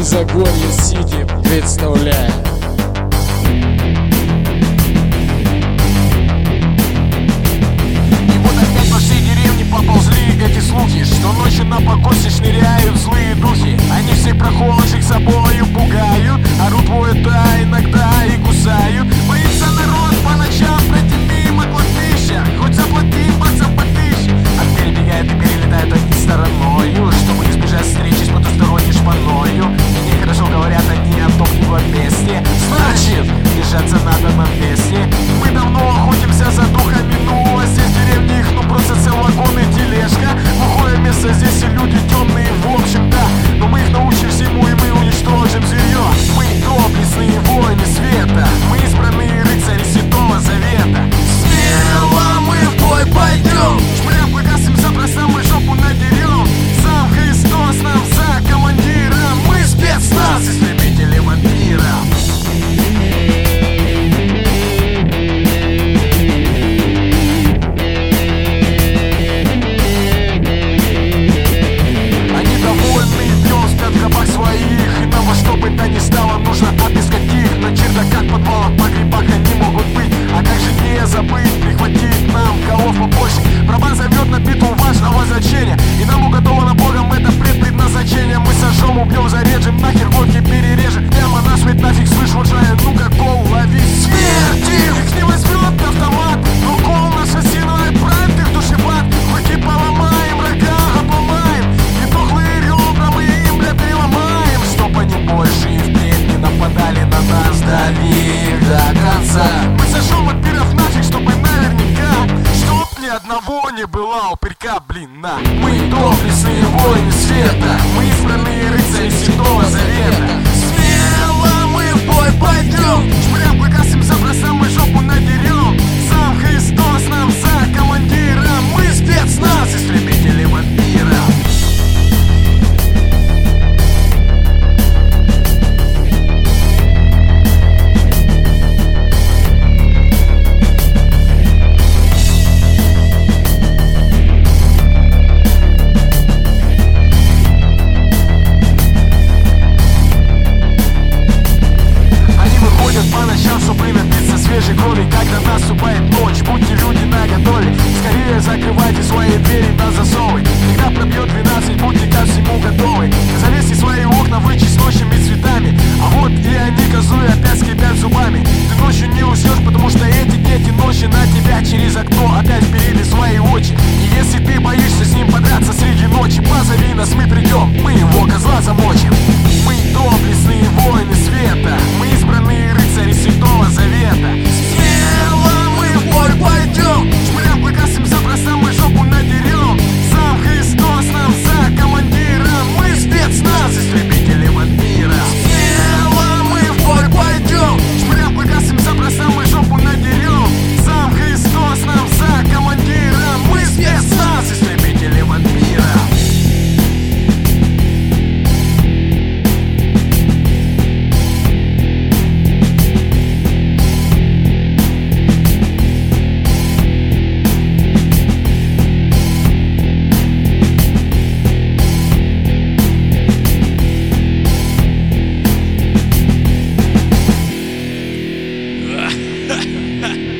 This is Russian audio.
Загорье Сити, ведь с нуля. И вот опять по всей деревне поползли эти слухи, что ночью на покосе шныряют злые духи. Они всех прохожих собою пугают, орут, воют, а иногда и кусают. Боится народ по ночам пройти мимо кладбища, хоть заплати баксов по тысяче. А перебегают и перелетают они стороною, чтобы избежать встречи с потусторонней шпаною. И нехорошо говорят они о том его месте. Значит, держаться надо на месте. Мы давно охотимся за духами, ну а здесь в деревне их ну просто целый вагон и тележка. Глухое место здесь и люди темные, в общем-то. Но мы их научим всему и мы уничтожим зверье. Мы доблестные воины света, мы избранные рыцари Святого Завета. Смело мы в бой пойдем, шмыряем клыкастым запросам мы жопу надерем. Сам Христос нам за командиром, мы спецназ, истребители вампиров. Своих, и нам во что бы то ни стало нужно отыскать их. На чердаках, подвалах, погребах они могут быть. А как же не забыть прихватить нам голов побольше? Барабан зовет на битву важного значения, и нам уготовано Богом это предназначение. Мы сожжем, убьем, зарежем, нахер глотки перережем. Прямо нас ведь нафиг слышь, урожая, ну-ка кол лови. Смерть их не возьмет автомат, но кол наш осиновый брат, их душеват. Руки поломаем, рога обломаем, и дохлые ребра мы им, бля, переломаем. Чтоб они больше и впредь не нападали на нас, дави их до конца. Мы сожжем вампиров нафиг, чтобы наверняка, чтоб ни одного не было упырька, блин, на. Мы доблестные воины света, мы избранные рыцари Святого Завета. Смело мы в бой пойдем, шмыряем клыкастым запросам мы жопу надерем. Сам Христос нам за командиром, мы спецназ, истребители вампиров. По ночам, чтобы напиться свежей крови, когда наступает ночь, будьте люди наготове. Скорее закрывайте свои двери на засовы. Когда пробьет 12, будьте ко всему готовы. Завесьте свои окна, вычесть ночными цветами. А вот и они, козлы, опять скрипят зубами. Ты ночью не уснешь, потому что эти дети ночью на тебя через окно опять вперили свои очи. И если ты боишься с ним подраться среди ночи, позови нас, мы придем, мы его козла замочим. Мы доблестные воины света, мы избранные рыцари Святого Завета. Смело мы в бой пойдем, шмыряем клыкастым запросам мы жопу надерем. Сам Христос нам за командиром, мы спецназ, истребители вампиров. Смело мы в бой пойдем, шмыряем клыкастым запросам мы жопу надерем. Сам Христос нам за командиром, мы спецназ, истребители вампиров. Ha ha ha!